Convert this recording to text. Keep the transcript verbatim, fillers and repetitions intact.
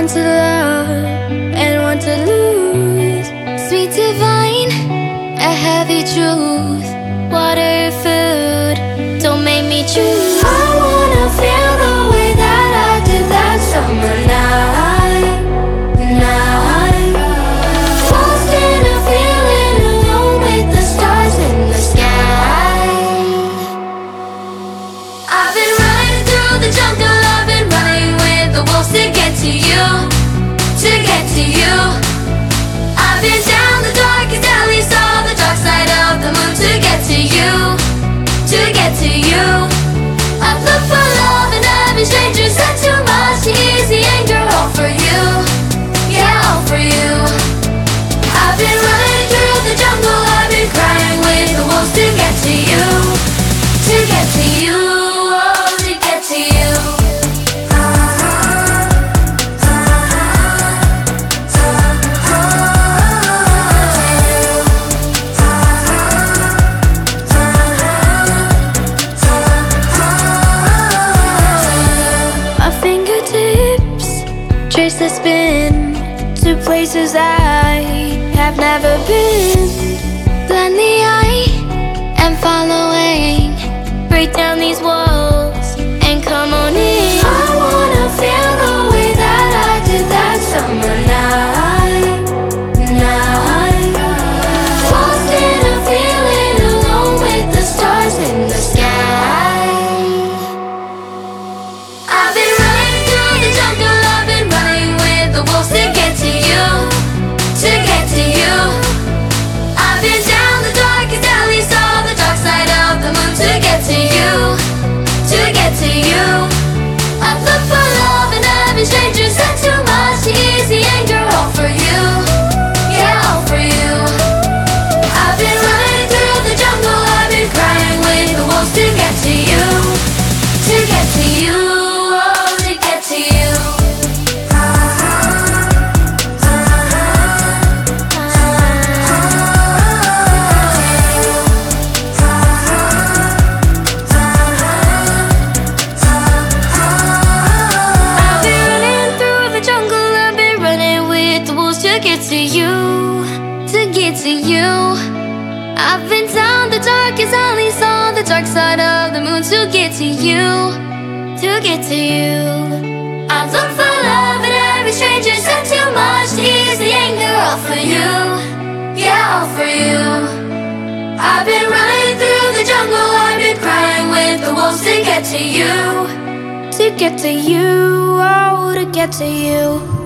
one to love and one to lose. Sweet divine, a heavy truth. Water, food, don't make me choose. I wanna feel the way that I did that summer night, night. Lost in a feeling, alone with the stars in the sky. I've been running through the jungle, I've been running with the wolves to get to you, to get to you. I've been down the darkest alley, saw the dark side of the moon to get to you, to get to you. I've looked for love in every stranger, said too much to ease the anger. All for you, yeah, all for you. I've been running through the jungle, I've been crying with the wolves to get to you, to get to you, oh, to get to you. Trace the spin to places I have never been. Blend the eye and following. Break down these walls and come on in. I wanna feel the way that I did that summer night, night. Lost in a feeling, alone with the stars in the sky. I've been running through the jungle, the wolves to get to you, to get to you. I've been down the darkest alley, saw the dark side of the moon to get to you, to get to you. I've looked for love in every stranger, said too much to ease the anger. All for you, yeah, all for you. I've been running through the jungle, I've been crying with the wolves to get to you, to get to you, oh, to get to you. To get to you, to get to you. I've been down the darkest alley, saw the dark side of the moon to get to you, to get to you. I've looked for love in every stranger, said too much to ease the anger. All for you, yeah, all for you. I've been running through the jungle, I've been crying with the wolves to get to you, to get to you, oh, to get to you.